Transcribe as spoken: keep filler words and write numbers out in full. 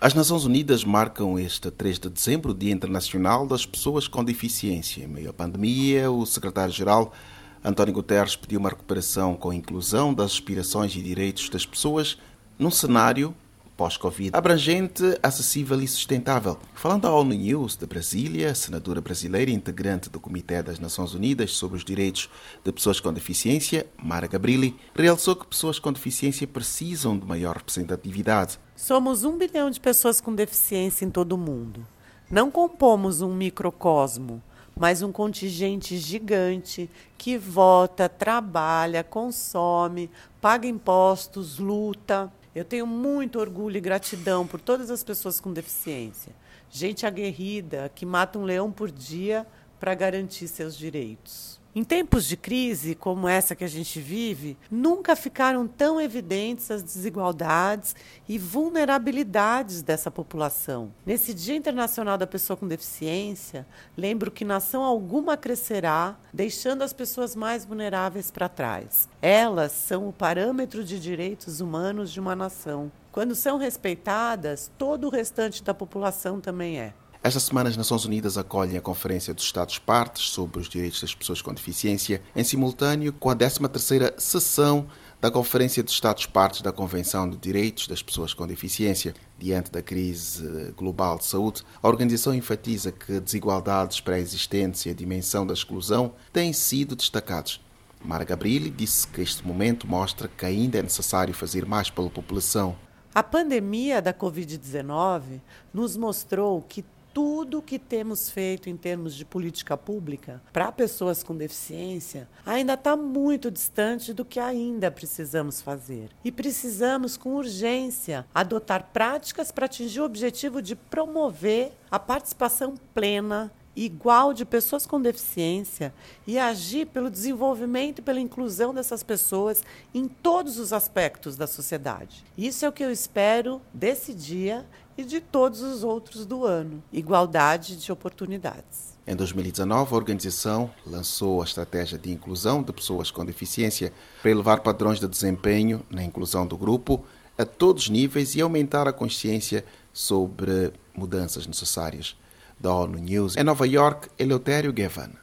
As Nações Unidas marcam este três de dezembro o Dia Internacional das Pessoas com Deficiência. Em meio à pandemia, o secretário-geral António Guterres pediu uma recuperação com a inclusão das aspirações e direitos das pessoas num cenário pós-Covid, abrangente, acessível e sustentável. Falando à ONU News de Brasília, a senadora brasileira e integrante do Comitê das Nações Unidas sobre os Direitos de Pessoas com Deficiência, Mara Gabrilli, realçou que pessoas com deficiência precisam de maior representatividade. Somos um bilhão de pessoas com deficiência em todo o mundo. Não compomos um microcosmo, mas um contingente gigante que vota, trabalha, consome, paga impostos, luta. Eu tenho muito orgulho e gratidão por todas as pessoas com deficiência. Gente aguerrida que mata um leão por dia para garantir seus direitos. Em tempos de crise como essa que a gente vive, nunca ficaram tão evidentes as desigualdades e vulnerabilidades dessa população. Nesse Dia Internacional da Pessoa com Deficiência, lembro que nação alguma crescerá, deixando as pessoas mais vulneráveis para trás. Elas são o parâmetro de direitos humanos de uma nação. Quando são respeitadas, todo o restante da população também é. Esta semana, as Nações Unidas acolhem a Conferência dos Estados-Partes sobre os Direitos das Pessoas com Deficiência, em simultâneo com a décima terceira sessão da Conferência dos Estados-Partes da Convenção de Direitos das Pessoas com Deficiência. Diante da crise global de saúde, a organização enfatiza que desigualdades pré-existentes e a dimensão da exclusão têm sido destacados. Mara Gabrilli disse que este momento mostra que ainda é necessário fazer mais pela população. A pandemia da covid dezenove nos mostrou que tudo o que temos feito em termos de política pública para pessoas com deficiência ainda está muito distante do que ainda precisamos fazer. E precisamos, com urgência, adotar práticas para atingir o objetivo de promover a participação plena igual de pessoas com deficiência e agir pelo desenvolvimento e pela inclusão dessas pessoas em todos os aspectos da sociedade. Isso é o que eu espero desse dia e de todos os outros do ano. Igualdade de oportunidades. Em dois mil e dezenove, a organização lançou a estratégia de inclusão de pessoas com deficiência para elevar padrões de desempenho na inclusão do grupo a todos os níveis e aumentar a consciência sobre mudanças necessárias. Da ONU News, em Nova York, Eleutério Gavan.